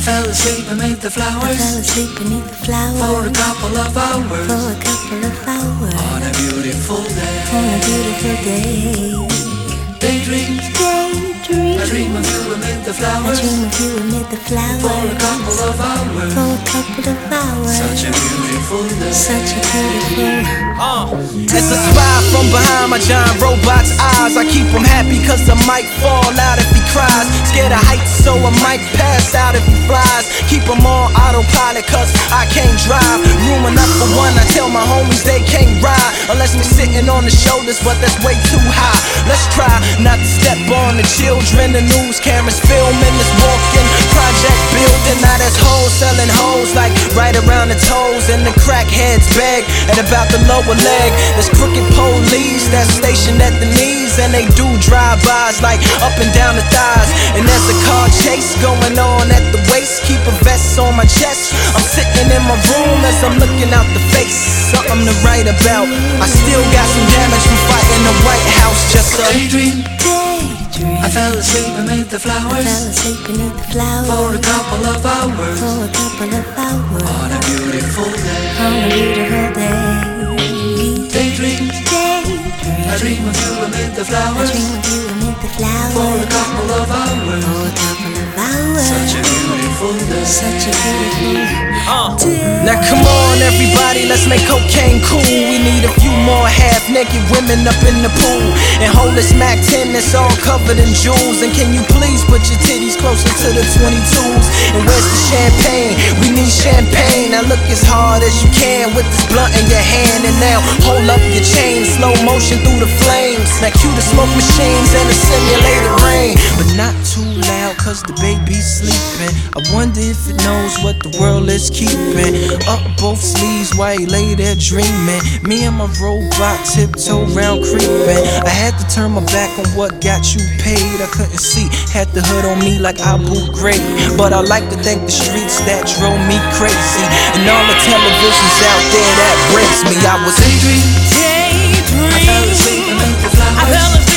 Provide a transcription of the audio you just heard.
fell asleep beneath the flowers. For a couple of hours. On a beautiful day. Daydream. I dream of you amid the flowers. For a couple of hours. Such a beautiful day. It's a spy from behind my giant robot's eyes. I keep him happy cause I might fall out if he cries. Scared of heights so I might pass out if he flies. Keep him on autopilot cause I can't drive. Room enough for one, I tell my homies they can't ride unless we're sitting on the shoulders, but that's way too high. Let's try not to step on the children. The news cameras filming this walking project building. Now there's hoes selling hoes like right around the toes, and the crackheads beg at about the lower leg. There's crooked police that's stationed at the knees, and they do drive-bys like up and down the thighs. And there's a car chase going on at the waist. Keep a vest on my chest. I'm sitting in my room as I'm looking out the face. Something to write about. I still got some damage from fighting the White House. Just a daydream. I fell asleep beneath the flowers. For a couple of hours. On a beautiful day. Daydream. I dream of you amid the flowers. For a couple of hours. Such a beautiful day. Now come on everybody, let's make cocaine cool. We need a few more half-naked women up in the pool, and hold this Mac 10 that's all covered in jewels. And can you please put your titties closer to the 22s? And where's the champagne? We need champagne. Now look as hard as you can with this blunt in your hand, and now hold up your chain, slow motion through the flames. Now cue the smoke machines and the simulated rain, but not too loud cause the baby's sleeping. I wonder if it knows what the world is keeping. Up both sleeves while he lay there dreaming. Me and my robot tiptoe round creeping. I had to turn my back on what got you paid. I couldn't see, had the hood on me like Abu Ghraib. But I like to thank the streets that drove me crazy, and all the televisions out there that breaks me. I was daydream. I fell asleep beneath the flowers.